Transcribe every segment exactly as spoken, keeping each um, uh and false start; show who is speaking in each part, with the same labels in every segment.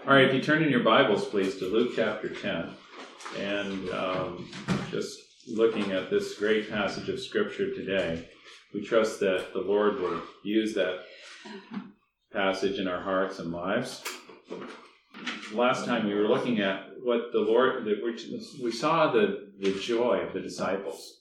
Speaker 1: All right, if you turn in your Bibles, please, to Luke chapter ten, and um, just looking at this great passage of Scripture today, we trust that the Lord will use that passage in our hearts and lives. Last time we were looking at what the Lord, we saw the, the joy of the disciples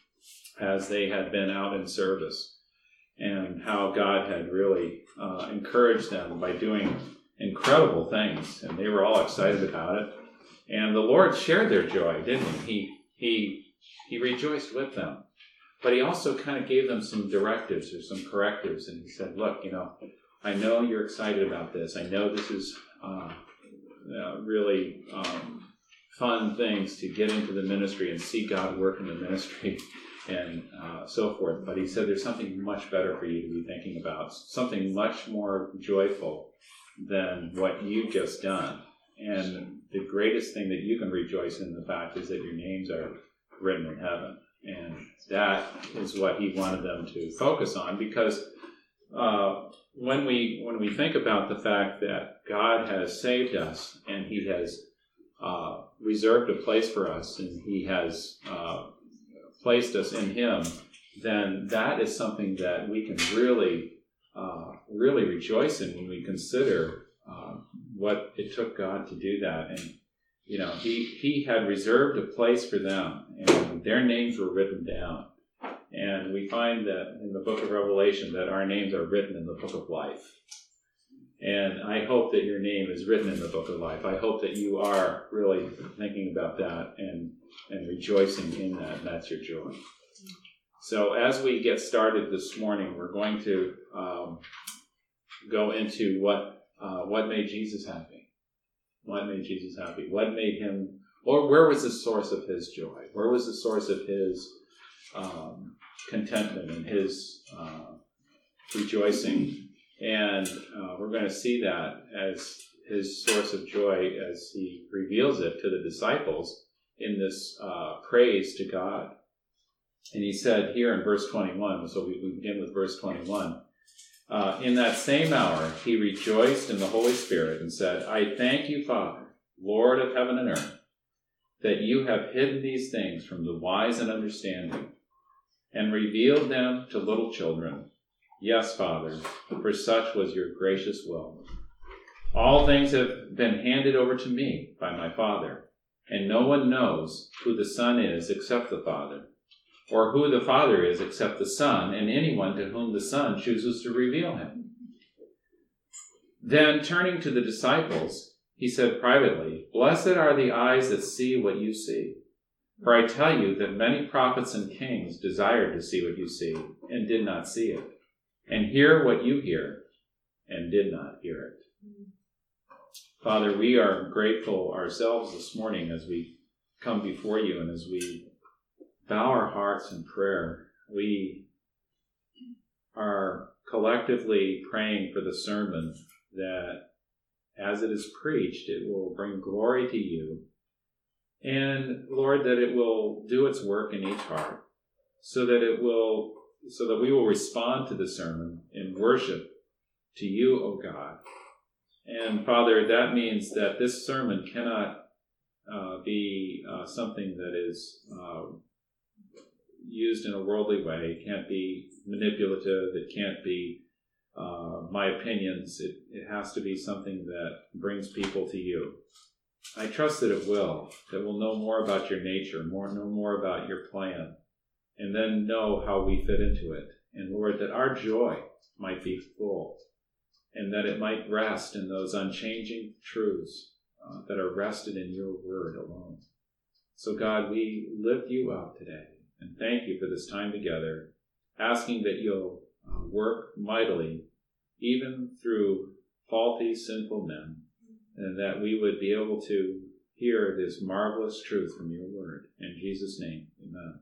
Speaker 1: as they had been out in service, and how God had really uh, encouraged them by doing incredible things, and they were all excited about it. And the Lord shared their joy, didn't he? He he he rejoiced with them, but he also kind of gave them some directives or some correctives, and he said, "Look, you know, I know you're excited about this. I know this is uh, uh, really um, fun things to get into the ministry and see God work in the ministry." And uh, so forth. But he said there's something much better for you to be thinking about, something much more joyful than what you've just done. And the greatest thing that you can rejoice in the fact is that your names are written in heaven. And that is what he wanted them to focus on, because uh, when we when we think about the fact that God has saved us and he has uh, reserved a place for us and he has uh, placed us in him, then that is something that we can really, uh, really rejoice in when we consider uh, what it took God to do that. And, you know, he, he had reserved a place for them, and their names were written down. And we find that in the book of Revelation that our names are written in the book of life. And I hope that your name is written in the book of life. I hope that you are really thinking about that and and rejoicing in that, and that's your joy. So as we get started this morning, we're going to um, go into what uh, what made Jesus happy. What made Jesus happy? What made him, or where was the source of his joy? Where was the source of his um, contentment and his uh, rejoicing? And uh, we're going to see that as his source of joy as he reveals it to the disciples in this uh, praise to God. And he said here in verse twenty-one, so we, we begin with verse twenty-one, uh, in that same hour he rejoiced in the Holy Spirit and said, I thank you, Father, Lord of heaven and earth, that you have hidden these things from the wise and understanding and revealed them to little children. Yes, Father, for such was your gracious will. All things have been handed over to me by my Father, and no one knows who the Son is except the Father, or who the Father is except the Son, and anyone to whom the Son chooses to reveal him. Then, turning to the disciples, he said privately, Blessed are the eyes that see what you see. For I tell you that many prophets and kings desired to see what you see, and did not see it, and hear what you hear, and did not hear it. Father, we are grateful ourselves this morning as we come before you and as we bow our hearts in prayer. We are collectively praying for the sermon that as it is preached, it will bring glory to you. And Lord, that it will do its work in each heart so that it will, so that we will respond to the sermon in worship to you, O God. And Father, that means that this sermon cannot uh, be uh, something that is uh, used in a worldly way. It can't be manipulative. It can't be uh, my opinions. It, it has to be something that brings people to you. I trust that it will, that we'll know more about your nature, more know more about your plan, and then know how we fit into it. And Lord, that our joy might be full, and that it might rest in those unchanging truths uh, that are rested in your word alone. So God, we lift you up today and thank you for this time together, asking that you'll uh, work mightily even through faulty, sinful men, and that we would be able to hear this marvelous truth from your word. In Jesus' name, amen.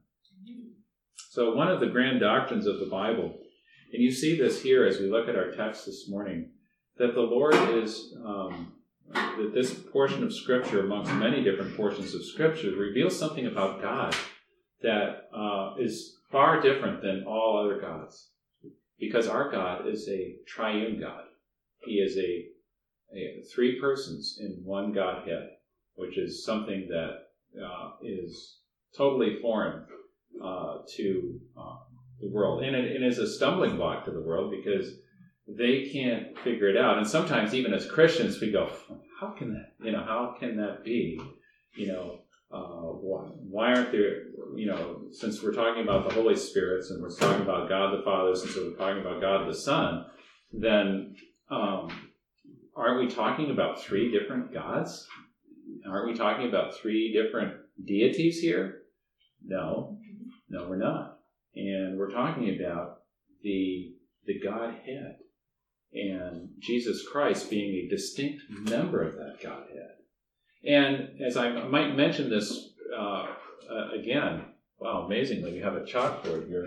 Speaker 1: So one of the grand doctrines of the Bible, and you see this here as we look at our text this morning, that the Lord is, um, that this portion of Scripture, amongst many different portions of Scripture, reveals something about God that uh, is far different than all other gods. Because our God is a triune God. He is a three persons in one Godhead, which is something that uh, is totally foreign uh, to uh, the world. And it, it is a stumbling block to the world because they can't figure it out. And sometimes even as Christians, we go, how can that, you know, how can that be? You know, uh, why, why aren't there, you know, since we're talking about the Holy Spirits and we're talking about God the Father, since we're talking about God the Son, then um, aren't we talking about three different gods? Aren't we talking about three different deities here? No, no, we're not. And we're talking about the the Godhead and Jesus Christ being a distinct member of that Godhead. And as I might mention this uh, uh, again, wow, amazingly, we have a chalkboard here.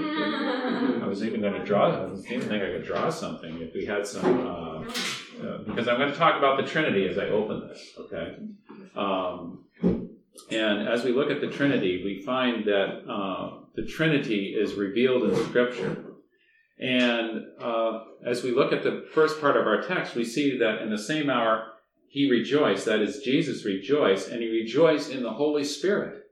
Speaker 1: I was even going to draw, I didn't even think I could draw something if we had some, uh, uh, because I'm going to talk about the Trinity as I open this, okay? Um, and as we look at the Trinity, we find that uh, the Trinity is revealed in Scripture. And uh, as we look at the first part of our text, we see that in the same hour he rejoiced, that is, Jesus rejoiced, and he rejoiced in the Holy Spirit,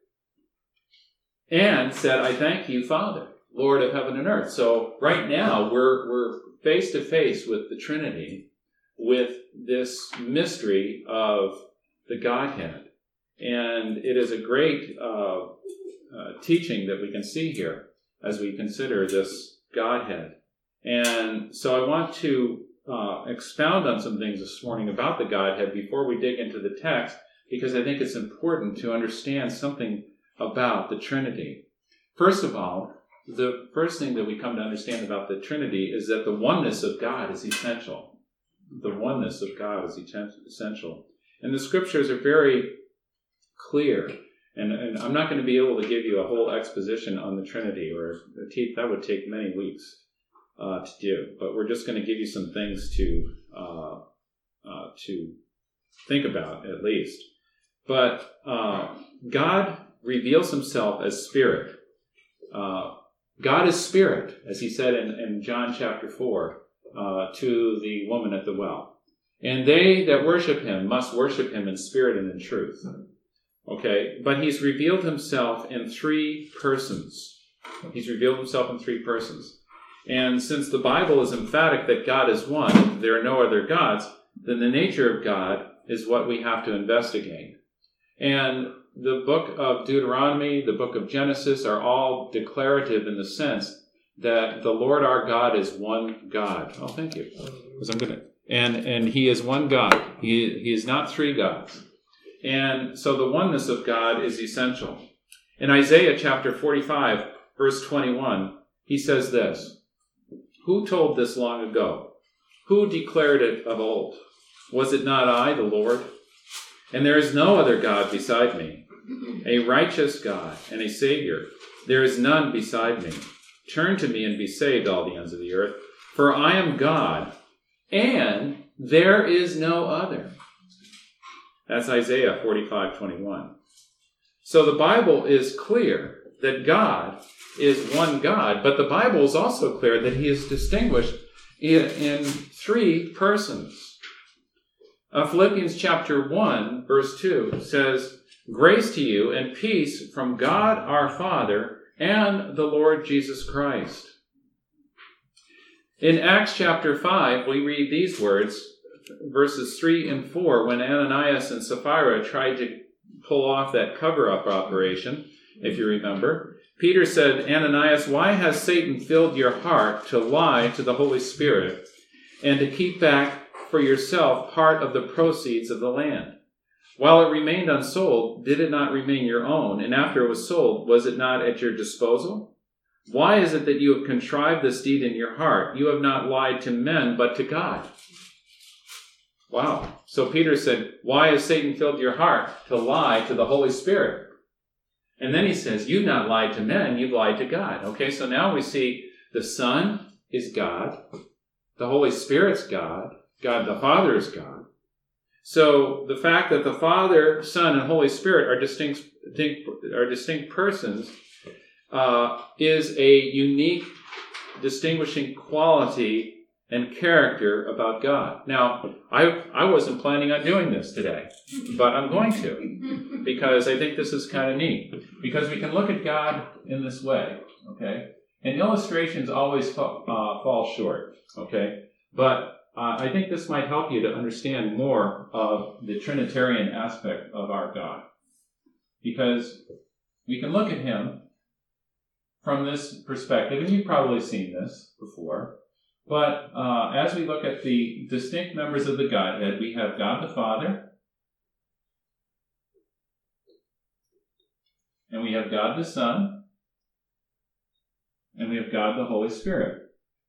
Speaker 1: and said, I thank you, Father, Lord of heaven and earth. So right now, we're we're face to face with the Trinity, with this mystery of the Godhead. And it is a great uh, uh, teaching that we can see here as we consider this Godhead. And so I want to uh, expound on some things this morning about the Godhead before we dig into the text, because I think it's important to understand something about the Trinity. First of all, the first thing that we come to understand about the Trinity is that the oneness of God is essential. The oneness of God is essential. And the Scriptures are very clear. And, and I'm not going to be able to give you a whole exposition on the Trinity, or that would take many weeks uh, to do. But we're just going to give you some things to uh, uh, to think about, at least. But uh, God reveals himself as Spirit. Uh, God is Spirit, as he said in, in John chapter four uh, to the woman at the well. And they that worship him must worship him in spirit and in truth. Okay, but he's revealed himself in three persons. He's revealed himself in three persons. And since the Bible is emphatic that God is one, there are no other gods, then the nature of God is what we have to investigate. And the book of Deuteronomy, the book of Genesis are all declarative in the sense that the Lord our God is one God. Oh, thank you. Because I'm gonna, and and he is one God. He he is not three gods. And so the oneness of God is essential. In Isaiah chapter forty-five, verse twenty-one, he says this, who told this long ago? Who declared it of old? Was it not I, the Lord? And there is no other God beside me, a righteous God and a Savior. There is none beside me. Turn to me and be saved, all the ends of the earth. For I am God, and there is no other. That's Isaiah forty-five twenty-one. So the Bible is clear that God is one God, but the Bible is also clear that he is distinguished in, in three persons. Uh, Philippians chapter one, verse two says, grace to you and peace from God our Father and the Lord Jesus Christ. In Acts chapter five, we read these words, verses three and four, when Ananias and Sapphira tried to pull off that cover-up operation, if you remember. Peter said, Ananias, why has Satan filled your heart to lie to the Holy Spirit and to keep back for yourself part of the proceeds of the land? While it remained unsold, did it not remain your own? And after it was sold, was it not at your disposal? Why is it that you have contrived this deed in your heart? You have not lied to men, but to God. Wow. So Peter said, why has Satan filled your heart to lie to the Holy Spirit? And then he says, you've not lied to men, you've lied to God. Okay, so now we see the Son is God, the Holy Spirit's God, God the Father is God. So the fact that the Father, Son, and Holy Spirit are distinct, are distinct persons uh, is a unique, distinguishing quality and character about God. Now, I I wasn't planning on doing this today, but I'm going to, because I think this is kind of neat. Because we can look at God in this way, okay? And illustrations always fall, uh, fall short, okay? But uh, I think this might help you to understand more of the Trinitarian aspect of our God. Because we can look at him from this perspective, and you've probably seen this before. But uh, as we look at the distinct members of the Godhead, we have God the Father, and we have God the Son, and we have God the Holy Spirit.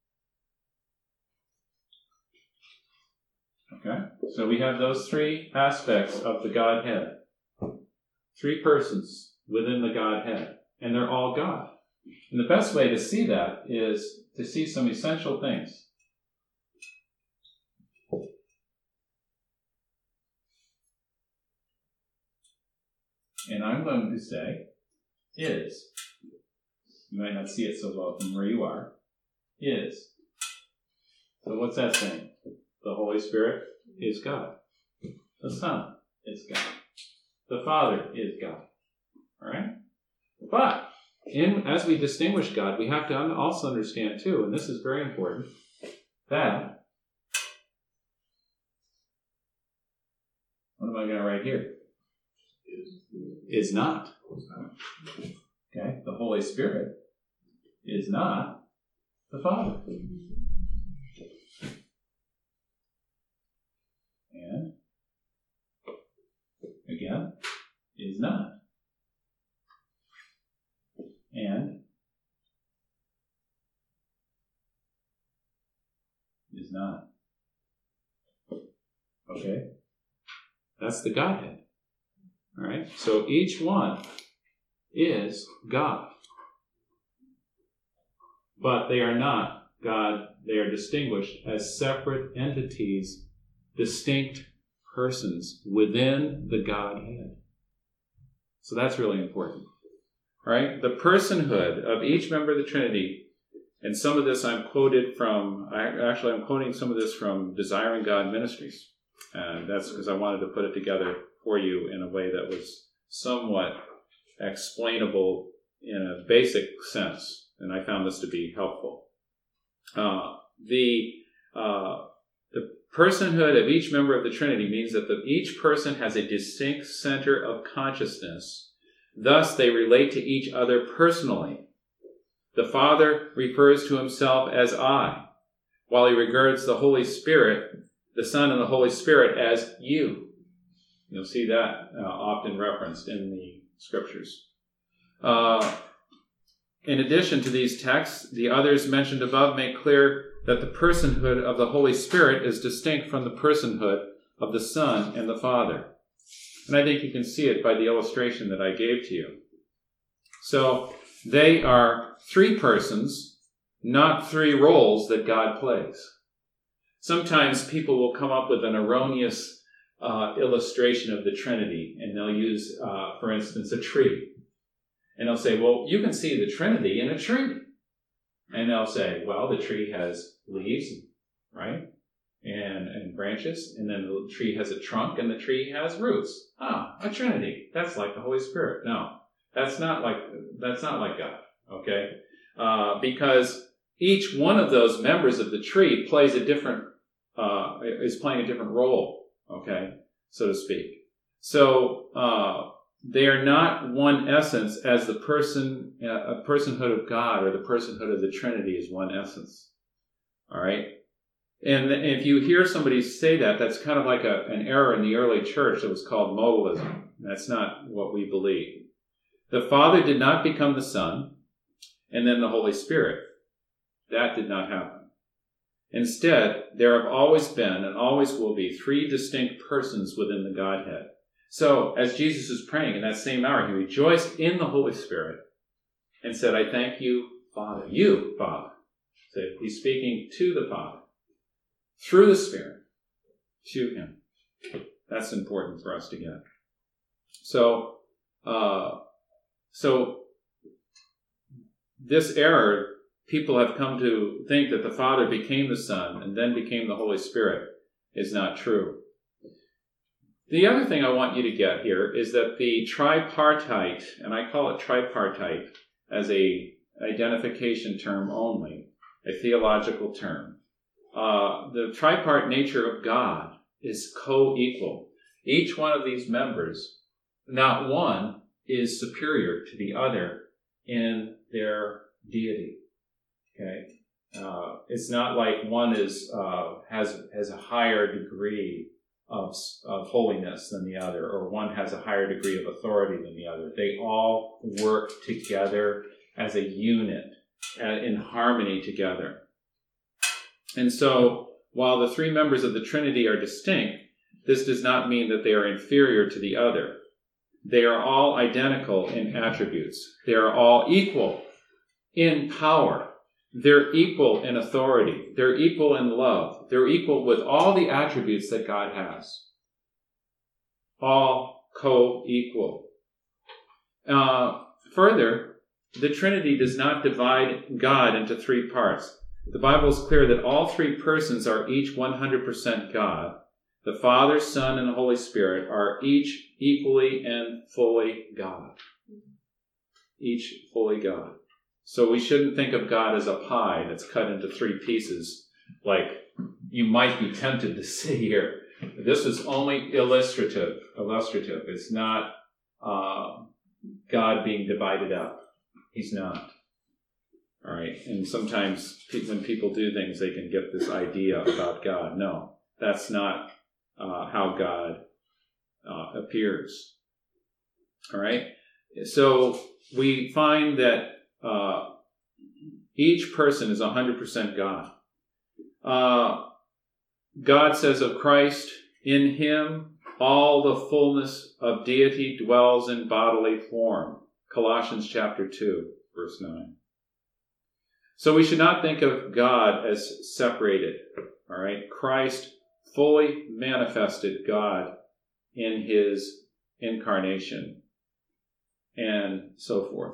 Speaker 1: Okay? So we have those three aspects of the Godhead. Three persons within the Godhead, and they're all God. And the best way to see that is to see some essential things. And I'm going to say, is. You might not see it so well from where you are. Is. So what's that saying? The Holy Spirit is God. The Son is God. The Father is God. All right? But in as we distinguish God, we have to also understand too, and this is very important, that, what am I going to write here? Is, is not. Okay? The Holy Spirit is not the Father. And, again, is not. And is not. Okay? That's the Godhead. All right? So each one is God. But they are not God. They are distinguished as separate entities, distinct persons within the Godhead. So that's really important. All right? The personhood of each member of the Trinity, and some of this I'm quoted from, I, actually I'm quoting some of this from Desiring God Ministries. And that's because I wanted to put it together for you in a way that was somewhat explainable in a basic sense. And I found this to be helpful. Uh, the uh, the personhood of each member of the Trinity means that the, each person has a distinct center of consciousness. Thus, they relate to each other personally. The Father refers to himself as I, while he regards the Holy Spirit, the Son and the Holy Spirit, as you. You'll see that uh, often referenced in the Scriptures. Uh, in addition to these texts, the others mentioned above make clear that the personhood of the Holy Spirit is distinct from the personhood of the Son and the Father. And I think you can see it by the illustration that I gave to you. So, they are three persons, not three roles that God plays. Sometimes people will come up with an erroneous uh, illustration of the Trinity, and they'll use, uh, for instance, a tree. And they'll say, well, you can see the Trinity in a tree. And they'll say, well, the tree has leaves, right? And, and branches, and then the tree has a trunk, and the tree has roots. Ah, a Trinity. That's like the Holy Spirit. No, that's not like that's not like God. Okay, uh, because each one of those members of the tree plays a different uh, is playing a different role. Okay, so to speak. So uh, they are not one essence, as the person, uh, a personhood of God or the personhood of the Trinity is one essence. All right. And if you hear somebody say that, that's kind of like a, an error in the early church that was called modalism. That's not what we believe. The Father did not become the Son, and then the Holy Spirit. That did not happen. Instead, there have always been and always will be three distinct persons within the Godhead. So, as Jesus was praying in that same hour, he rejoiced in the Holy Spirit and said, I thank you, Father. You, Father. So he's speaking to the Father. Through the Spirit, to him. That's important for us to get. So, uh, so this error, people have come to think that the Father became the Son and then became the Holy Spirit is not true. The other thing I want you to get here is that the tripartite, and I call it tripartite as a identification term only, a theological term. Uh, the tripart nature of God is co-equal. Each one of these members, not one, is superior to the other in their deity. Okay, uh, it's not like one is uh, has has a higher degree of of holiness than the other, or one has a higher degree of authority than the other. They all work together as a unit, uh, in harmony together. And so, while the three members of the Trinity are distinct, this does not mean that they are inferior to the other. They are all identical in attributes. They are all equal in power. They're equal in authority. They're equal in love. They're equal with all the attributes that God has. All co-equal. Uh, further, the Trinity does not divide God into three parts. The Bible is clear that all three persons are each one hundred percent God. The Father, Son, and the Holy Spirit are each equally and fully God. Each fully God. So we shouldn't think of God as a pie that's cut into three pieces, like you might be tempted to see here. This is only illustrative. Illustrative. It's not uh, God being divided up. He's not. All right. And sometimes when people do things, they can get this idea about God. No, that's not uh, how God uh, appears. All right. So we find that Uh, each person is one hundred percent God. Uh, God says of Christ, in him all the fullness of deity dwells in bodily form. Colossians chapter two, verse nine. So we should not think of God as separated. All right? Christ fully manifested God in his incarnation and so forth.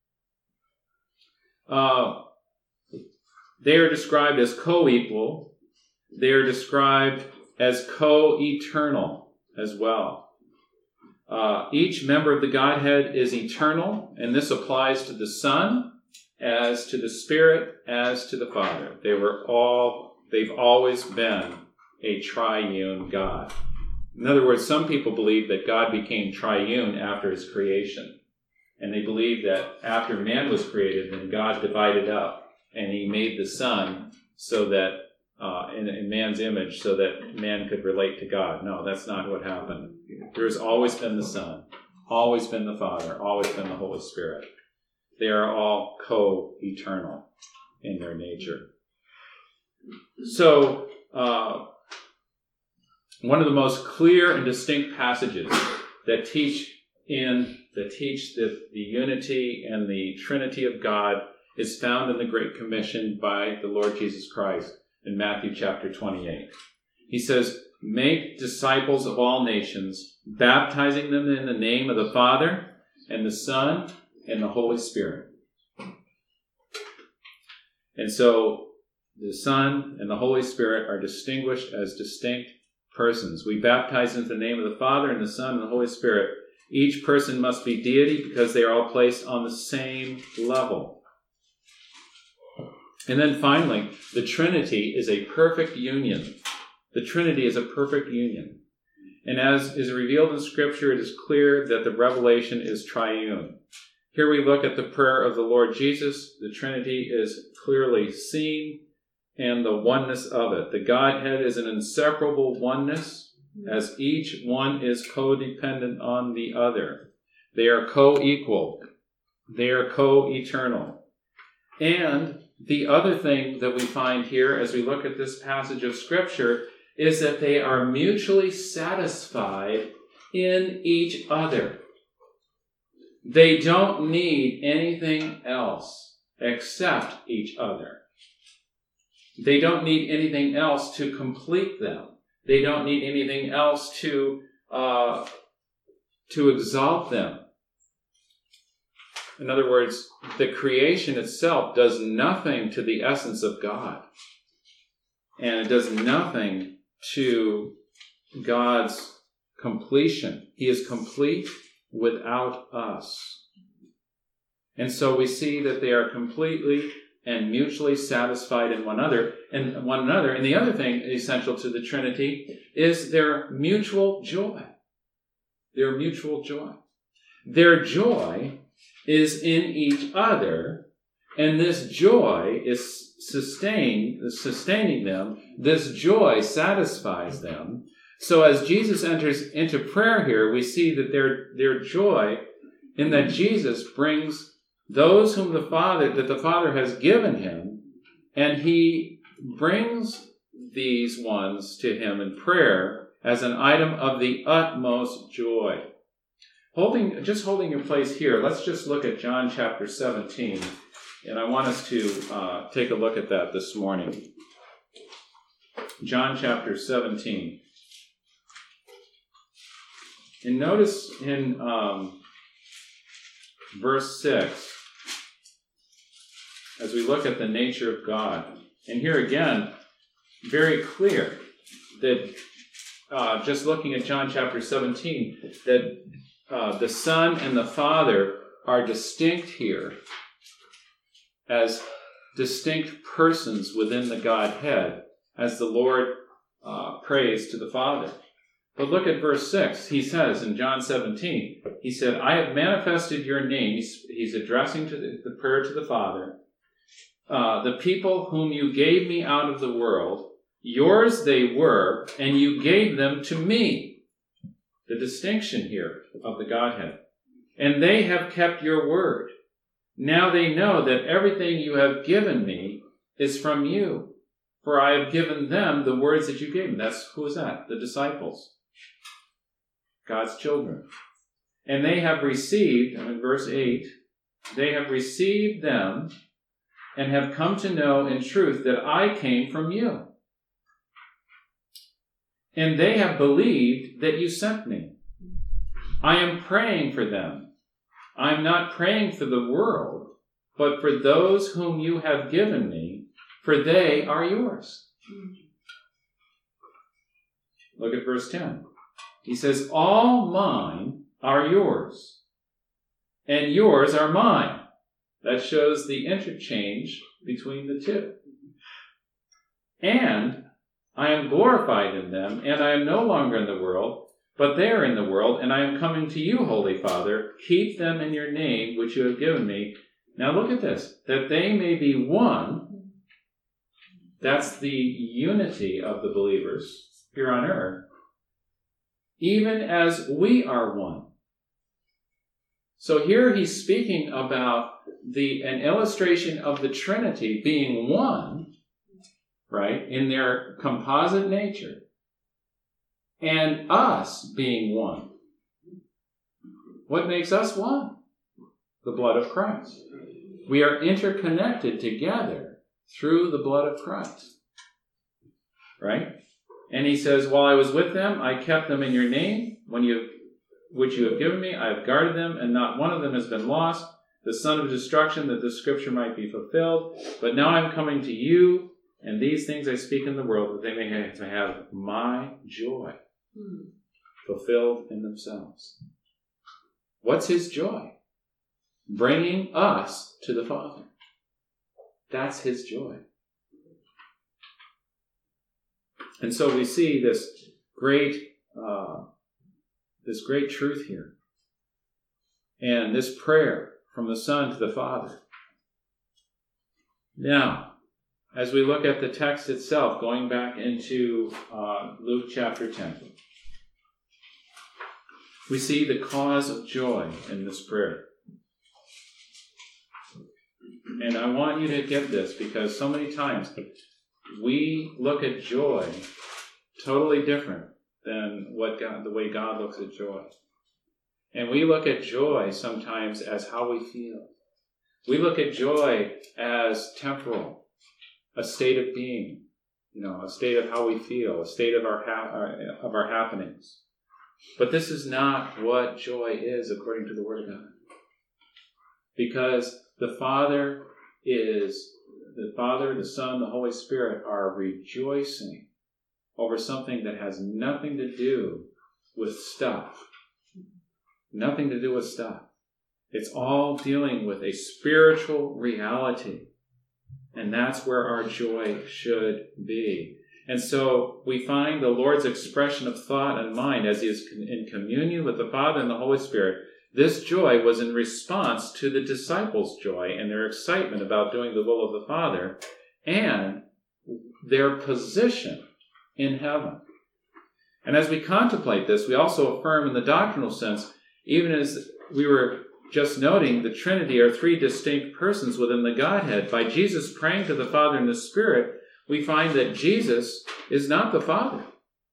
Speaker 1: Uh, they are described as co-equal. They are described as co-eternal as well. Uh, each member of the Godhead is eternal, and this applies to the Son, as to the Spirit, as to the Father. They were all, they've always been a triune God. In other words, some people believe that God became triune after his creation. And they believe that after man was created, then God divided up, and he made the Son so that, uh, in, in man's image, so that man could relate to God. No, that's not what happened. There's always been the Son, always been the Father, always been the Holy Spirit. They are all co-eternal in their nature. So, uh, one of the most clear and distinct passages that teach in that teach the, the unity and the Trinity of God is found in the Great Commission by the Lord Jesus Christ in Matthew chapter twenty-eight. He says, "Make disciples of all nations, baptizing them in the name of the Father and the Son and the Holy Spirit." And so the Son and the Holy Spirit are distinguished as distinct persons. We baptize into the name of the Father and the Son and the Holy Spirit. Each person must be deity because they are all placed on the same level. And then finally, the Trinity is a perfect union. The Trinity is a perfect union. And as is revealed in Scripture, it is clear that the revelation is triune. Here we look at the prayer of the Lord Jesus. The Trinity is clearly seen, and the oneness of it. The Godhead is an inseparable oneness, as each one is codependent on the other. They are co-equal. They are co-eternal. And the other thing that we find here as we look at this passage of Scripture is that they are mutually satisfied in each other. They don't need anything else except each other. They don't need anything else to complete them. They don't need anything else to uh, to exalt them. In other words, the creation itself does nothing to the essence of God. And it does nothing to God's completion. He is complete without us. And so we see that they are completely and mutually satisfied in one another, and one another. And the other thing essential to the Trinity is their mutual joy. Their mutual joy. Their joy is in each other, and this joy is sustained, sustaining them. This joy satisfies them. So as Jesus enters into prayer here, we see that their, their joy in that Jesus brings those whom the Father, that the Father has given him, and he brings these ones to him in prayer as an item of the utmost joy. Holding, just holding your place here, let's just look at John chapter seventeen, and I want us to uh, take a look at that this morning. John chapter seventeen. And notice in um, verse six, as we look at the nature of God, and here again, very clear that uh, just looking at John chapter seventeen, that uh, the Son and the Father are distinct here as distinct persons within the Godhead, as the Lord uh, prays to the Father. But look at verse six. He says in John seventeen, he said, I have manifested your name. He's, he's addressing to the, the prayer to the Father. Uh, the people whom you gave me out of the world, yours they were, and you gave them to me. The distinction here of the Godhead. And they have kept your word. Now they know that everything you have given me is from you. For I have given them the words that you gave me. That's, who is that? The disciples. God's children. And they have received, in verse eight, they have received them and have come to know in truth that I came from you. And they have believed that you sent me. I am praying for them. I am not praying for the world, but for those whom you have given me, for they are yours. Look at verse ten. He says, all mine are yours, and yours are mine. That shows the interchange between the two. And I am glorified in them, and I am no longer in the world, but they are in the world, and I am coming to you, Holy Father. Keep them in your name, which you have given me. Now look at this, that they may be one. That's the unity of the believers here on earth, even as we are one. So here he's speaking about the an illustration of the Trinity being one, right, in their composite nature, and us being one. What makes us one? The blood of Christ. We are interconnected together through the blood of Christ. Right? And he says, while I was with them, I kept them in your name, when you, which you have given me. I have guarded them, and not one of them has been lost, the son of destruction, that the scripture might be fulfilled. But now I'm coming to you, and these things I speak in the world, that they may have, to have my joy fulfilled in themselves. What's his joy? Bringing us to the Father. That's his joy. And so we see this great, uh, this great truth here. And this prayer from the Son to the Father. Now, as we look at the text itself, going back into uh, Luke chapter ten, we see the cause of joy in this prayer. And I want you to get this, because so many times we look at joy totally different than what God, the way God looks at joy. And we look at joy sometimes as how we feel. We look at joy as temporal, a state of being, you know, a state of how we feel, a state of our ha- of our happenings. But this is not what joy is according to the Word of God. Because the Father is, the Father, the Son, the Holy Spirit are rejoicing over something that has nothing to do with stuff. Nothing to do with stuff. It's all dealing with a spiritual reality. And that's where our joy should be. And so we find the Lord's expression of thought and mind as he is in communion with the Father and the Holy Spirit. This joy was in response to the disciples' joy and their excitement about doing the will of the Father and their position in heaven. And as we contemplate this, we also affirm in the doctrinal sense, even as we were just noting, the Trinity are three distinct persons within the Godhead. By Jesus praying to the Father and the Spirit, we find that Jesus is not the Father.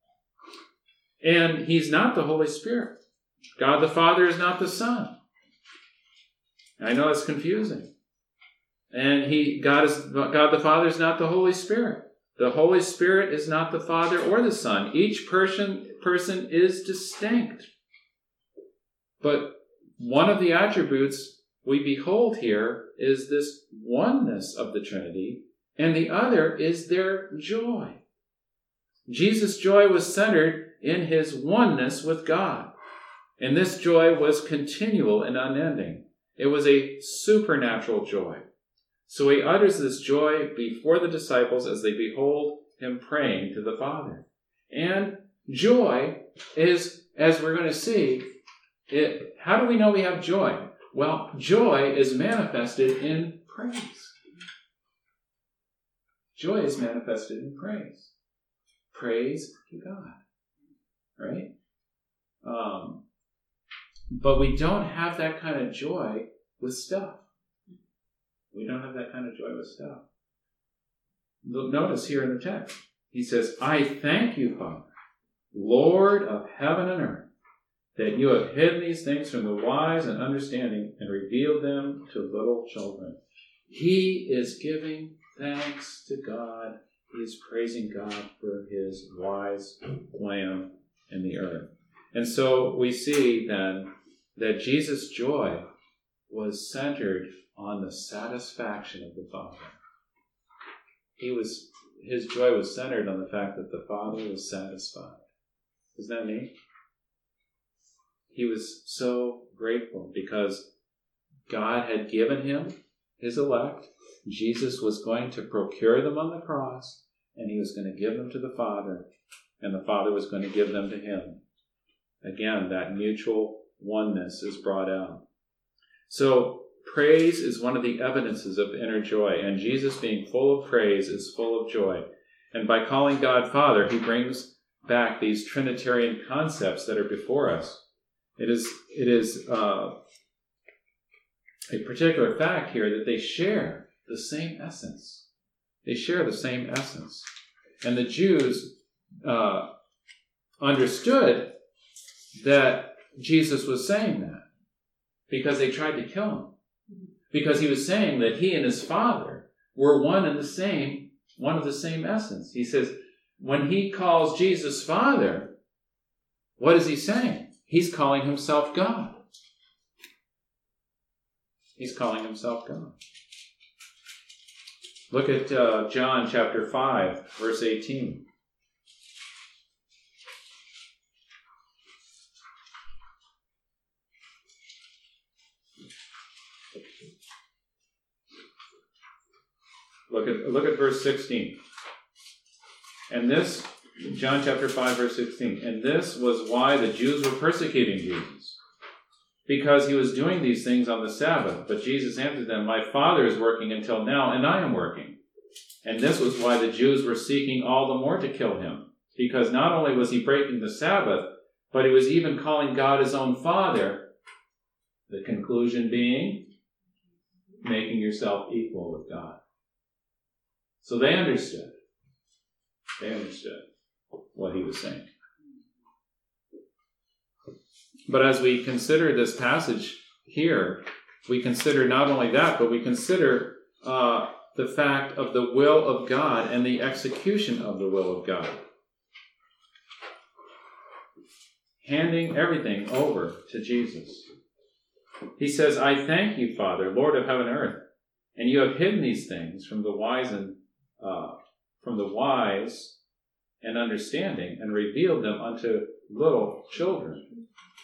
Speaker 1: And he's not the Holy Spirit. God the Father is not the Son. I know it's confusing. And he, God, is, God the Father is not the Holy Spirit. The Holy Spirit is not the Father or the Son. Each person, person is distinct. But one of the attributes we behold here is this oneness of the Trinity, and the other is their joy. Jesus' joy was centered in his oneness with God, and this joy was continual and unending. It was a supernatural joy. So he utters this joy before the disciples as they behold him praying to the Father. And joy is, as we're going to see, It, how do we know we have joy? Well, joy is manifested in praise. Joy is manifested in praise. Praise to God. Right? Um, but we don't have that kind of joy with stuff. We don't have that kind of joy with stuff. Notice here in the text, he says, I thank you, Father, Lord of heaven and earth, that you have hidden these things from the wise and understanding and revealed them to little children. He is giving thanks to God. He is praising God for his wise plan in the earth. And so we see then that Jesus' joy was centered on the satisfaction of the Father. He was, his joy was centered on the fact that the Father was satisfied. Isn't that neat? He was so grateful because God had given him his elect. Jesus was going to procure them on the cross, and he was going to give them to the Father, and the Father was going to give them to him. Again, that mutual oneness is brought out. So, praise is one of the evidences of inner joy, and Jesus being full of praise is full of joy. And by calling God Father, he brings back these Trinitarian concepts that are before us. It is, it is uh, a particular fact here that they share the same essence. They share the same essence. And the Jews uh, understood that Jesus was saying that because they tried to kill him. Because he was saying that he and his Father were one and the same, one of the same essence. He says, when he calls Jesus Father, what is he saying? He's calling himself God. He's calling himself God. Look at uh, John chapter five, verse eighteen. Look at, look at verse sixteen. And this, John chapter five, verse sixteen, and this was why the Jews were persecuting Jesus, because he was doing these things on the Sabbath. But Jesus answered them, my Father is working until now, and I am working. And this was why the Jews were seeking all the more to kill him, because not only was he breaking the Sabbath, but he was even calling God his own Father, the conclusion being, making yourself equal with God. So they understood. They understood what he was saying. But as we consider this passage here, we consider not only that, but we consider uh, the fact of the will of God and the execution of the will of God. Handing everything over to Jesus. He says, I thank you, Father, Lord of heaven and earth, and you have hidden these things from the wise and uh, from the wise and understanding, and revealed them unto little children.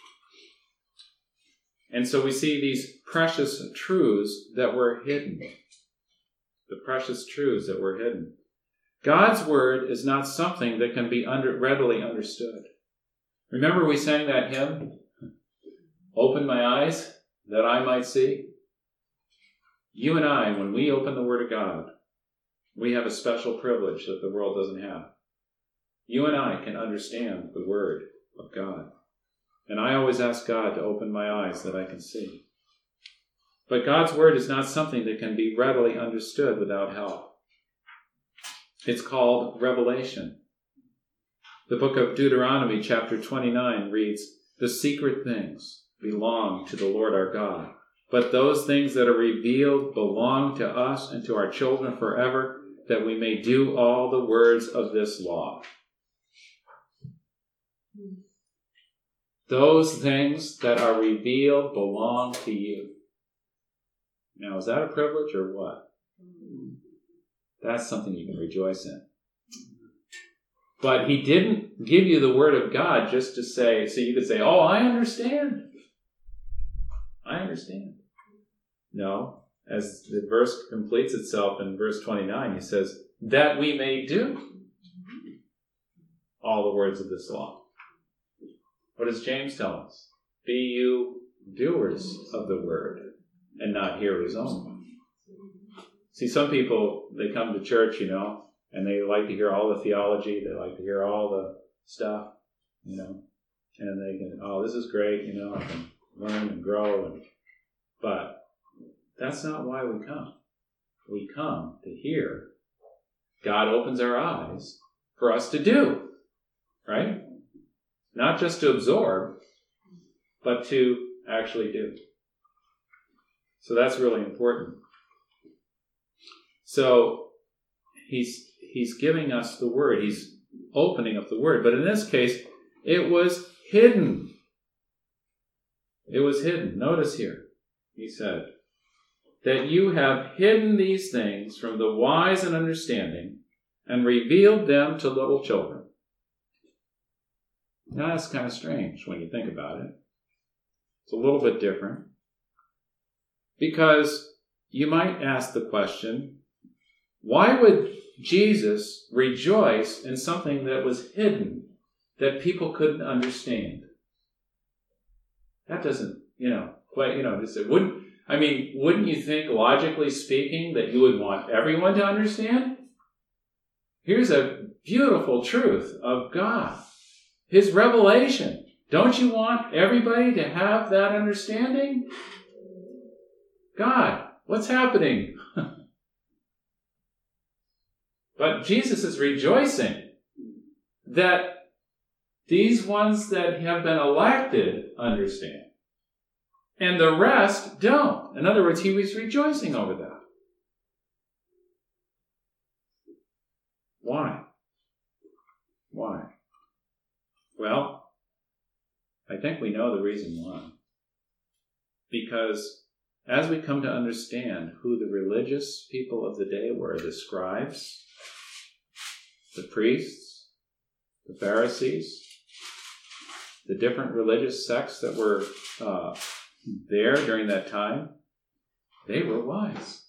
Speaker 1: And so we see these precious truths that were hidden. The precious truths that were hidden. God's word is not something that can be under, readily understood. Remember we sang that hymn, Open My Eyes that I might see? You and I, when we open the Word of God, we have a special privilege that the world doesn't have. You and I can understand the Word of God. And I always ask God to open my eyes that I can see. But God's Word is not something that can be readily understood without help. It's called revelation. The book of Deuteronomy, chapter twenty-nine, reads, The secret things belong to the Lord our God, but those things that are revealed belong to us and to our children forever, that we may do all the words of this law. Those things that are revealed belong to you. Now, is that a privilege or what? That's something you can rejoice in. But he didn't give you the Word of God just to say, so you could say, oh, I understand. I understand. No, as the verse completes itself in verse twenty-nine, he says, that we may do all the words of this law. What does James tell us? Be you doers of the word and not hearers only. See, some people, they come to church, you know, and they like to hear all the theology, they like to hear all the stuff, you know, and they can, oh, this is great, you know, I can learn and grow, and, but that's not why we come. We come to hear. God opens our eyes for us to do, right? Not just to absorb, but to actually do. So that's really important. So he's he's giving us the word. He's opening up the word. But in this case, it was hidden. It was hidden. Notice here, he said, that you have hidden these things from the wise and understanding and revealed them to little children. Now that's kind of strange when you think about it. It's a little bit different. Because you might ask the question, why would Jesus rejoice in something that was hidden, that people couldn't understand? That doesn't, you know, quite, you know, it wouldn't, I mean, wouldn't you think, logically speaking, that you would want everyone to understand? Here's a beautiful truth of God. His revelation. Don't you want everybody to have that understanding? God, what's happening? But Jesus is rejoicing that these ones that have been elected understand, and the rest don't. In other words, he was rejoicing over that. Why? Why? Well, I think we know the reason why. Because as we come to understand who the religious people of the day were, the scribes, the priests, the Pharisees, the different religious sects that were uh, there during that time, they were wise.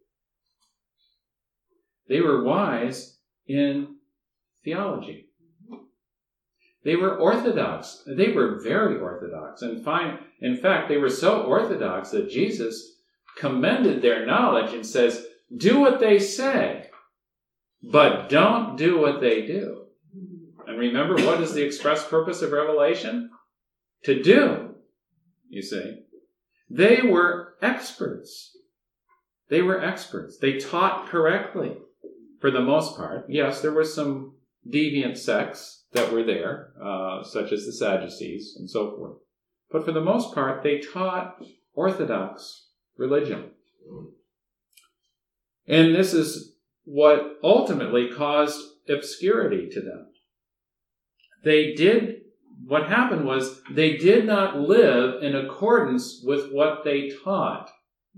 Speaker 1: They were wise in theology. They were orthodox. They were very orthodox. And fine, in fact, they were so orthodox that Jesus commended their knowledge and says, do what they say, but don't do what they do. And remember, what is the express purpose of revelation? To do, you see. They were experts. They were experts. They taught correctly, for the most part. Yes, there were some deviant sects that were there, uh, such as the Sadducees and so forth. But for the most part, they taught orthodox religion. And this is what ultimately caused obscurity to them. They did what happened was they did not live in accordance with what they taught.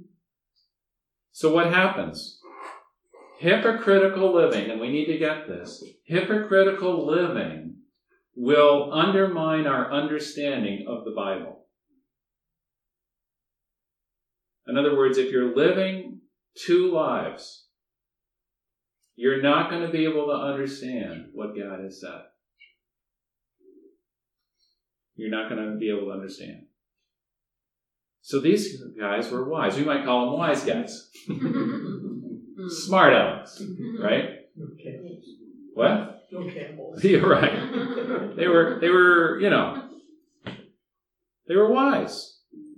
Speaker 1: So what happens? Hypocritical living, and we need to get this, hypocritical living will undermine our understanding of the Bible. In other words, if you're living two lives, you're not going to be able to understand what God has said. You're not going to be able to understand. So these guys were wise. We might call them wise guys. Smart Alex, right?
Speaker 2: No camels.
Speaker 1: What?
Speaker 2: No camels.
Speaker 1: You're right. They were, they were, you know, they were wise.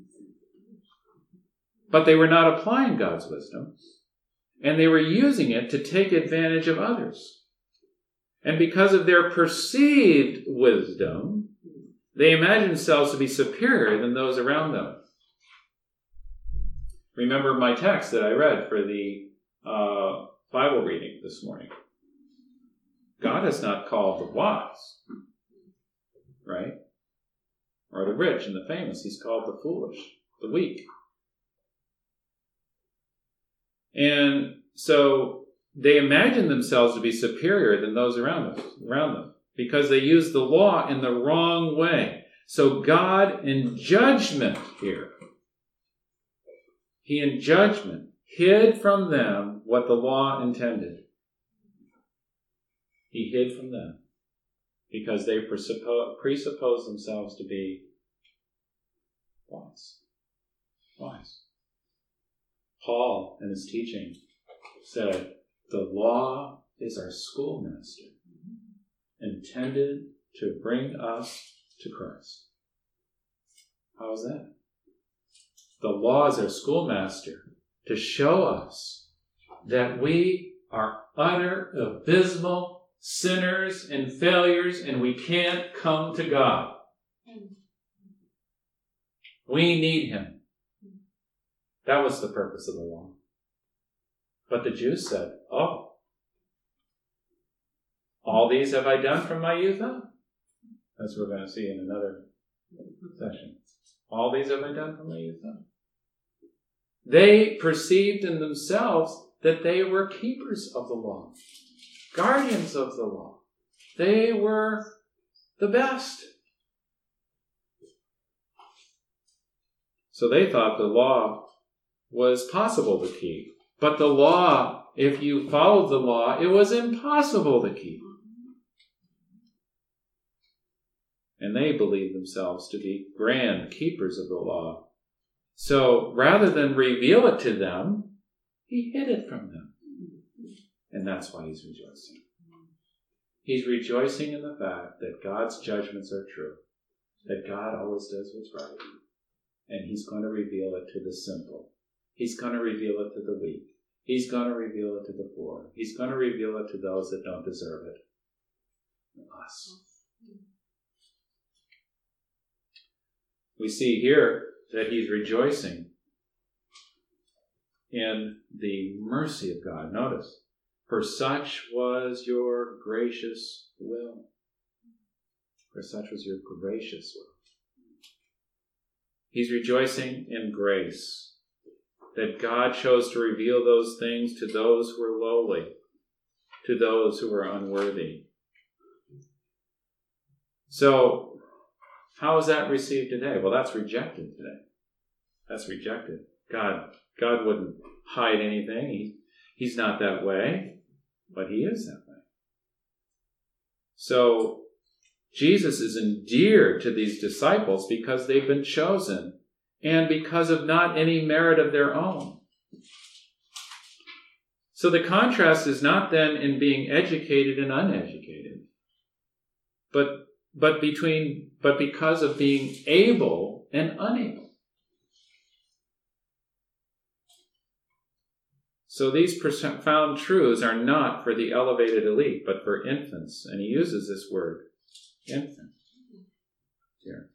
Speaker 1: But they were not applying God's wisdom. And they were using it to take advantage of others. And because of their perceived wisdom, they imagined themselves to be superior than those around them. Remember my text that I read for the uh, Bible reading this morning. God has not called the wise, right? Or the rich and the famous. He's called the foolish, the weak. And so they imagine themselves to be superior than those around them, around them because they use the law in the wrong way. So God, in judgment here, He in judgment hid from them what the law intended. He hid from them because they presuppose themselves to be wise. Wise. Paul, in his teaching, said, the law is our schoolmaster, intended to bring us to Christ. How is that? The law is our schoolmaster to show us that we are utter, abysmal sinners and failures, and we can't come to God. We need Him. That was the purpose of the law. But the Jews said, oh, all these have I done from my youth up. That's what we're going to see in another session. All these have I done from my youth up. They perceived in themselves that they were keepers of the law, guardians of the law. They were the best. So they thought the law was possible to keep. But the law, if you followed the law, it was impossible to keep. And they believed themselves to be grand keepers of the law. So rather than reveal it to them, He hid it from them. And that's why He's rejoicing. He's rejoicing in the fact that God's judgments are true, that God always does what's right, and He's going to reveal it to the simple. He's going to reveal it to the weak. He's going to reveal it to the poor. He's going to reveal it to those that don't deserve it. Us. We see here that He's rejoicing in the mercy of God. Notice, for such was your gracious will. For such was your gracious will. He's rejoicing in grace, that God chose to reveal those things to those who are lowly, to those who are unworthy. So, how is that received today? Well, that's rejected today. That's rejected. God, God wouldn't hide anything. He, he's not that way, but He is that way. So, Jesus is endeared to these disciples because they've been chosen and because of not any merit of their own. So the contrast is not then in being educated and uneducated, but but between but because of being able and unable. So these profound truths are not for the elevated elite, but for infants. And He uses this word, infant, here.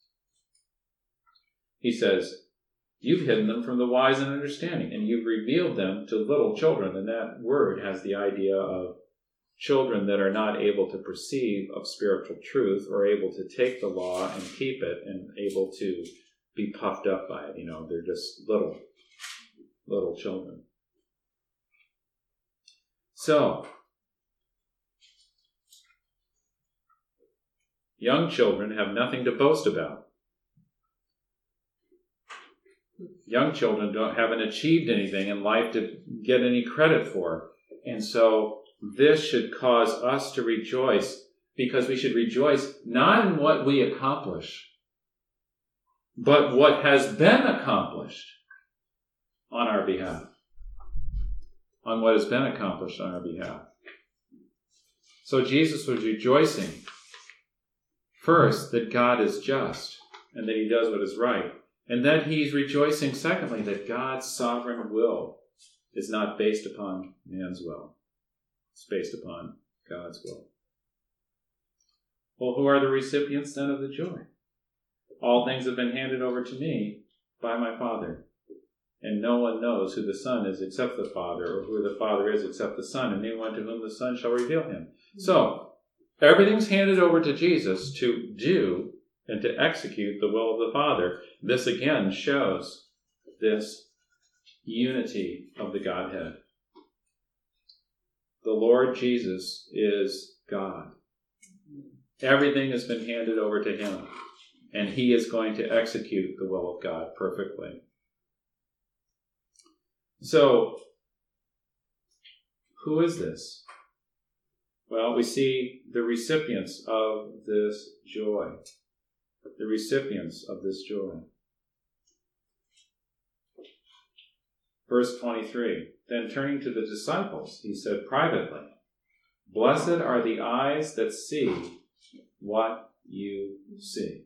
Speaker 1: He says, you've hidden them from the wise and understanding, and you've revealed them to little children. And that word has the idea of children that are not able to perceive of spiritual truth or able to take the law and keep it and able to be puffed up by it. You know, they're just little, little children. So, young children have nothing to boast about. Young children don't haven't achieved anything in life to get any credit for. And so this should cause us to rejoice, because we should rejoice not in what we accomplish, but what has been accomplished on our behalf. On what has been accomplished on our behalf. So Jesus was rejoicing, first, that God is just and that he does what is right. And then he's rejoicing, secondly, that God's sovereign will is not based upon man's will. It's based upon God's will. Well, who are the recipients then of the joy? All things have been handed over to me by my Father. And no one knows who the Son is except the Father, or who the Father is except the Son, and anyone to whom the Son shall reveal him. So, everything's handed over to Jesus to do and to execute the will of the Father. This again shows this unity of the Godhead. The Lord Jesus is God. Everything has been handed over to him, and he is going to execute the will of God perfectly. So, who is this? Well, we see the recipients of this joy. The recipients of this joy. Verse twenty-three, then turning to the disciples, he said privately, blessed are the eyes that see what you see.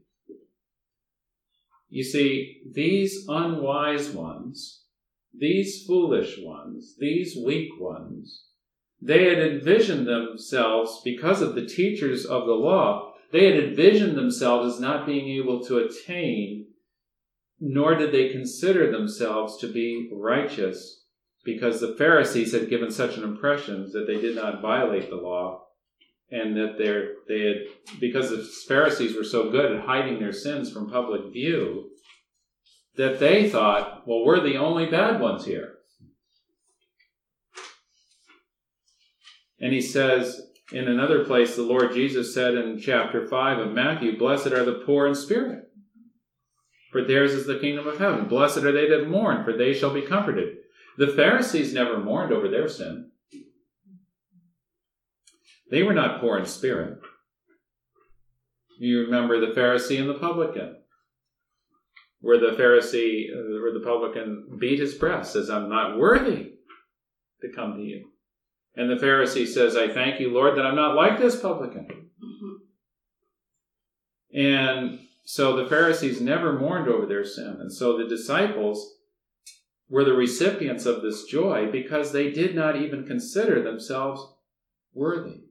Speaker 1: You see, these unwise ones, these foolish ones, these weak ones, they had envisioned themselves, because of the teachers of the law, they had envisioned themselves as not being able to attain, nor did they consider themselves to be righteous, because the Pharisees had given such an impression that they did not violate the law, and that they're, they had, because the Pharisees were so good at hiding their sins from public view, that they thought, well, we're the only bad ones here. And he says, in another place, the Lord Jesus said in chapter five of Matthew, blessed are the poor in spirit, for theirs is the kingdom of heaven. Blessed are they that mourn, for they shall be comforted. The Pharisees never mourned over their sin. They were not poor in spirit. You remember the Pharisee and the publican, where the Pharisee, where the publican beat his breast, says, I'm not worthy to come to you. And the Pharisee says, I thank you, Lord, that I'm not like this publican. Mm-hmm. And so the Pharisees never mourned over their sin. And so the disciples were the recipients of this joy because they did not even consider themselves worthy.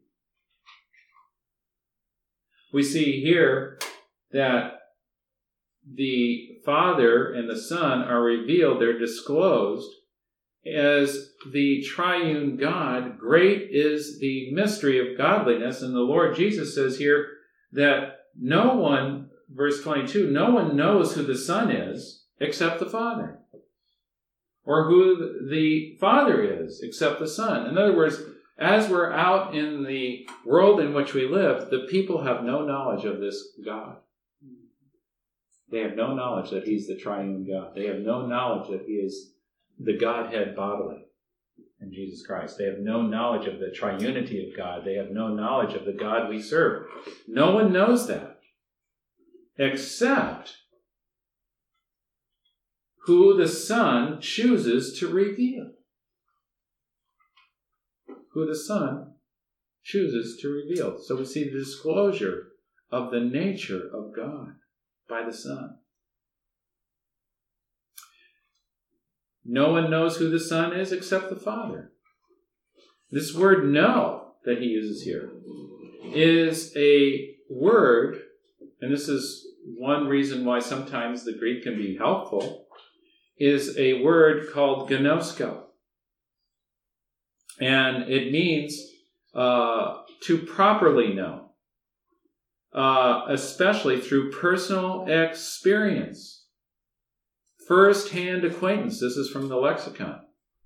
Speaker 1: We see here that the Father and the Son are revealed, they're disclosed as the triune God. Great is the mystery of godliness. And the Lord Jesus says here that no one, verse twenty-two, no one knows who the Son is except the Father, or who the Father is except the Son. In other words, as we're out in the world in which we live, the people have no knowledge of this God. They have no knowledge that he's the triune God. They have no knowledge that he is the Godhead bodily in Jesus Christ. They have no knowledge of the triunity of God. They have no knowledge of the God we serve. No one knows that except who the Son chooses to reveal. Who the Son chooses to reveal. So we see the disclosure of the nature of God by the Son. No one knows who the Son is except the Father. This word know that he uses here is a word, and this is one reason why sometimes the Greek can be helpful, is a word called gnosko. And it means uh, to properly know, uh, especially through personal experience, first-hand acquaintance. This is from the lexicon.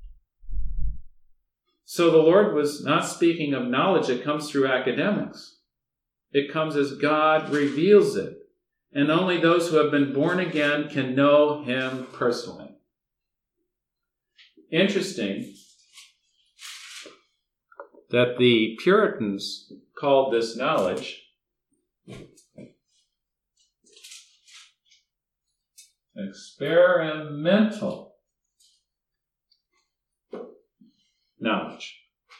Speaker 1: So the Lord was not speaking of knowledge that comes through academics. It comes as God reveals it. And only those who have been born again can know him personally. Interesting that the Puritans called this knowledge experimental knowledge.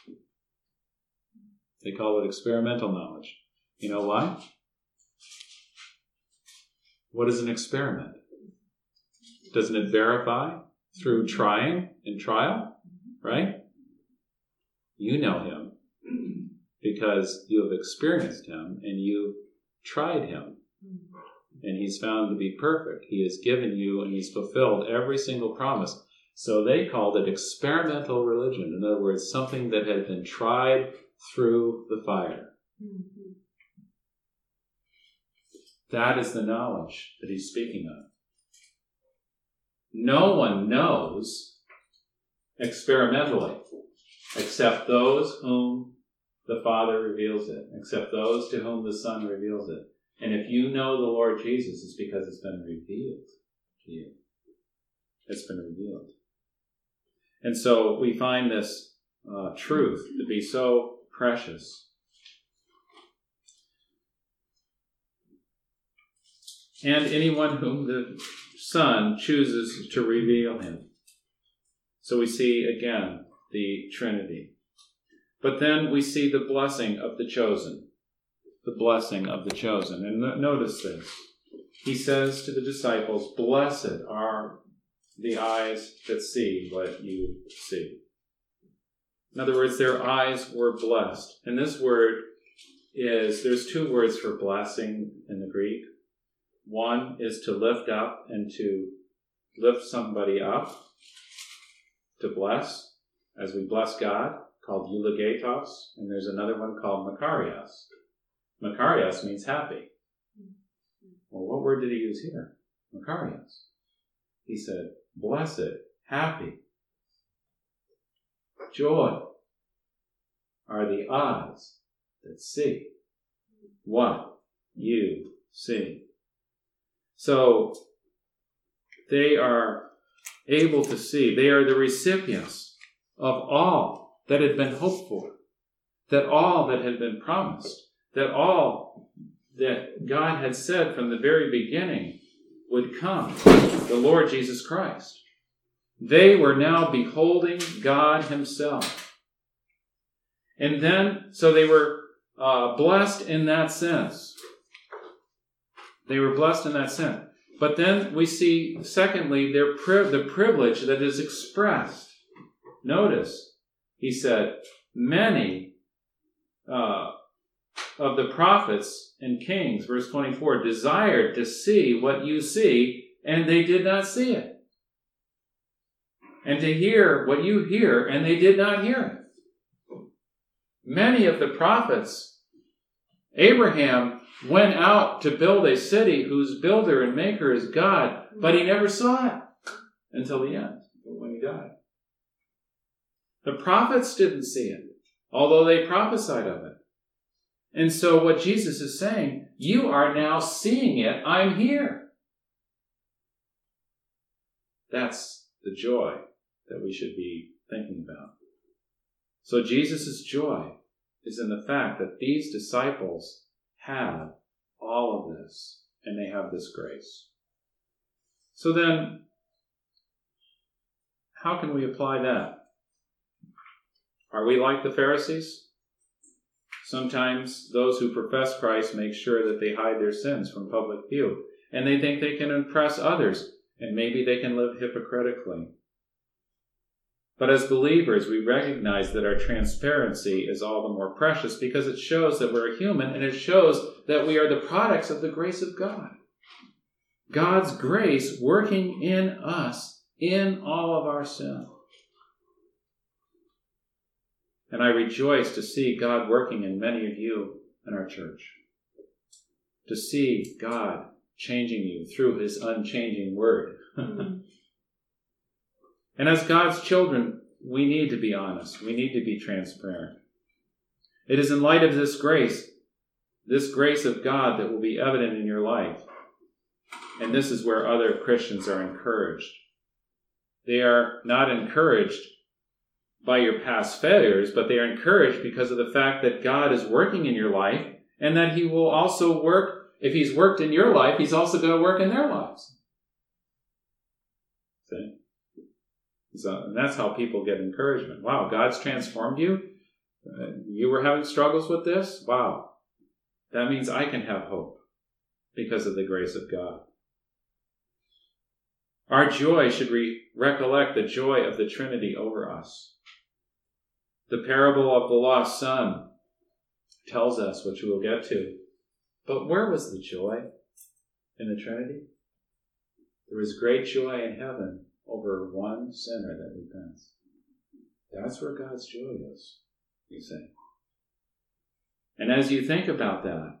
Speaker 1: They call it experimental knowledge. You know why? What is an experiment? Doesn't it verify through trying and trial? Right? You know him because you have experienced him and you've tried him. And he's found to be perfect. He has given you and he's fulfilled every single promise. So they called it experimental religion. In other words, something that had been tried through the fire. Mm-hmm. That is the knowledge that he's speaking of. No one knows experimentally except those whom the Father reveals it, except those to whom the Son reveals it. And if you know the Lord Jesus, it's because it's been revealed to you. It's been revealed. And so we find this uh, truth to be so precious. And anyone whom the Son chooses to reveal him. So we see again the Trinity. But then we see the blessing of the chosen. The blessing of the chosen. And notice this. He says to the disciples, "Blessed are the eyes that see what you see." In other words, their eyes were blessed. And this word is, there's two words for blessing in the Greek. One is to lift up and to lift somebody up, to bless, as we bless God, called eulogetos. And there's another one called makarios. Makarios means happy. Well, what word did he use here? Makarios. He said, blessed, happy, joy are the eyes that see what you see. So they are able to see. They are the recipients of all that had been hoped for, that all that had been promised, that all that God had said from the very beginning would come, the Lord Jesus Christ. They were now beholding God himself. And then, so they were uh, blessed in that sense. They were blessed in that sense. But then we see, secondly, their pri- the privilege that is expressed. Notice, he said, many uh, of the prophets and kings, verse twenty-four, desired to see what you see, and they did not see it. And to hear what you hear, and they did not hear it. Many of the prophets, Abraham went out to build a city whose builder and maker is God, but he never saw it until the end, when he died. The prophets didn't see it, although they prophesied of it. And so what Jesus is saying, you are now seeing it, I'm here. That's the joy that we should be thinking about. So Jesus' joy is in the fact that these disciples have all of this, and they have this grace. So then, how can we apply that? Are we like the Pharisees? Sometimes those who profess Christ make sure that they hide their sins from public view, and they think they can impress others, and maybe they can live hypocritically. But as believers, we recognize that our transparency is all the more precious because it shows that we're human, and it shows that we are the products of the grace of God. God's grace working in us in all of our sin. And I rejoice to see God working in many of you in our church. To see God changing you through his unchanging word. Mm-hmm. And as God's children, we need to be honest. We need to be transparent. It is in light of this grace, this grace of God that will be evident in your life. And this is where other Christians are encouraged. They are not encouraged by your past failures, but they are encouraged because of the fact that God is working in your life and that he will also work. If he's worked in your life, he's also going to work in their lives. See? So, and that's how people get encouragement. Wow, God's transformed you? Uh, you were having struggles with this? Wow. That means I can have hope because of the grace of God. Our joy should re- recollect the joy of the Trinity over us. The parable of the lost son tells us, which we will get to. But where was the joy in the Trinity? There was great joy in heaven over one sinner that repents. That's where God's joy is, you say. And as you think about that,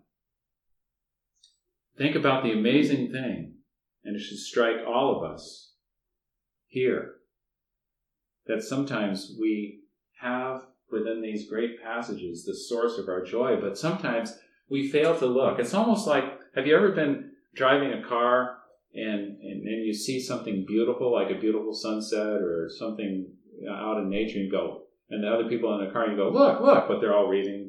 Speaker 1: think about the amazing thing, and it should strike all of us here, that sometimes we have within these great passages the source of our joy, but sometimes we fail to look. It's almost like, have you ever been driving a car and, and, and you see something beautiful, like a beautiful sunset or something out in nature, and you go, and the other people in the car, you go, look, look, but they're all reading.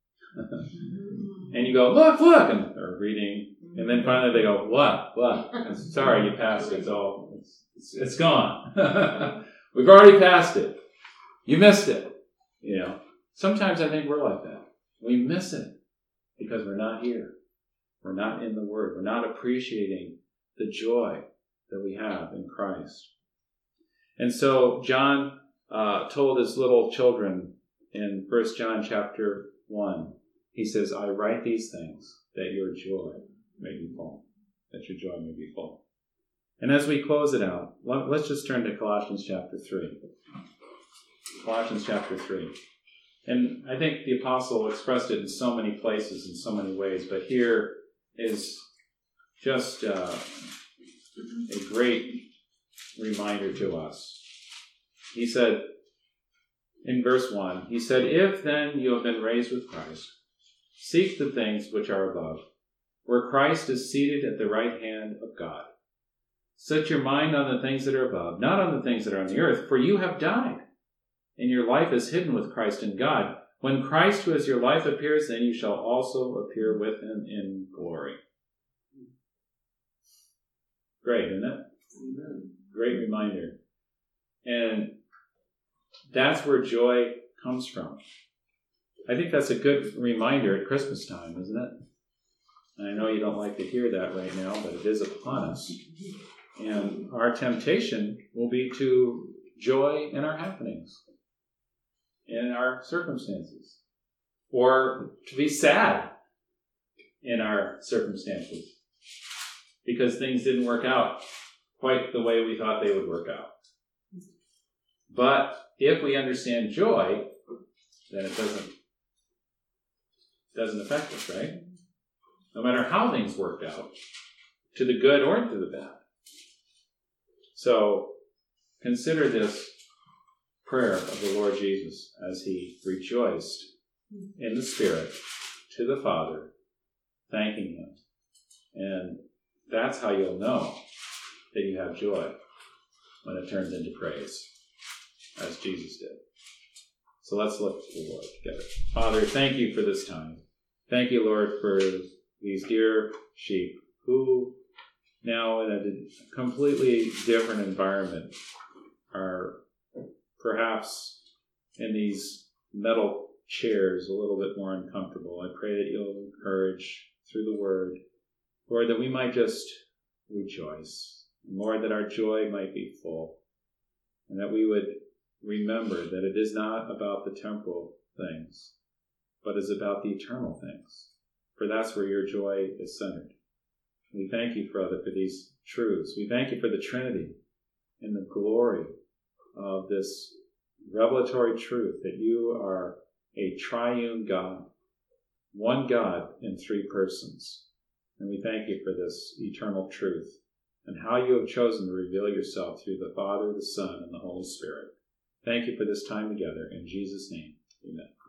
Speaker 1: And you go, look, look, and they're reading. And then finally they go, what, what? And sorry, you passed it. It's all, it's, it's, it's gone. We've already passed it. You missed it. You know, sometimes I think we're like that. We miss it because we're not here. We're not in the Word. We're not appreciating the joy that we have in Christ. And so John uh, told his little children in First John chapter one, he says, I write these things that your joy may be full, that your joy may be full. And as we close it out, let's just turn to Colossians chapter three. Colossians chapter three. And I think the apostle expressed it in so many places, in so many ways, but here is just uh, a great reminder to us. He said, in verse one, he said, if then you have been raised with Christ, seek the things which are above, where Christ is seated at the right hand of God. Set your mind on the things that are above, not on the things that are on the earth, for you have died, and your life is hidden with Christ in God. When Christ, who is your life, appears, then you shall also appear with him in glory. Great, isn't it? Amen. Great reminder. And that's where joy comes from. I think that's a good reminder at Christmas time, isn't it? And I know you don't like to hear that right now, but it is upon us. And our temptation will be to joy in our happenings, in our circumstances, or to be sad in our circumstances because things didn't work out quite the way we thought they would work out. But if we understand joy, then it doesn't, doesn't affect us, right? No matter how things worked out, to the good or to the bad. So consider this prayer of the Lord Jesus as he rejoiced in the Spirit to the Father, thanking him. And that's how you'll know that you have joy, when it turns into praise, as Jesus did. So let's look to the Lord together. Father, thank you for this time. Thank you, Lord, for these dear sheep who now in a completely different environment are perhaps in these metal chairs a little bit more uncomfortable. I pray that you'll encourage through the word, Lord, that we might just rejoice. Lord, that our joy might be full, and that we would remember that it is not about the temporal things, but is about the eternal things, for that's where your joy is centered. We thank you, Father, for these truths. We thank you for the Trinity and the glory of this revelatory truth that you are a triune God, one God in three persons. And we thank you for this eternal truth and how you have chosen to reveal yourself through the Father, the Son, and the Holy Spirit. Thank you for this time together. In Jesus' name, amen.